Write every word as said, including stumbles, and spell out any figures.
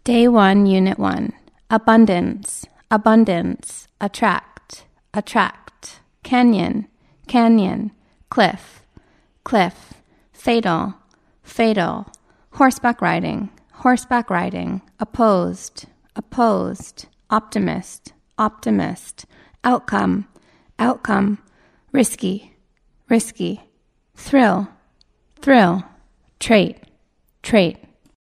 Day one, Unit one. Abundance, abundance, attract, attract. Canyon, canyon, cliff, cliff. Fatal, fatal. Horseback riding, horseback riding. Opposed, opposed. Optimist, optimist. Outcome, outcome. Risky, risky. Thrill, thrill. Trait, trait.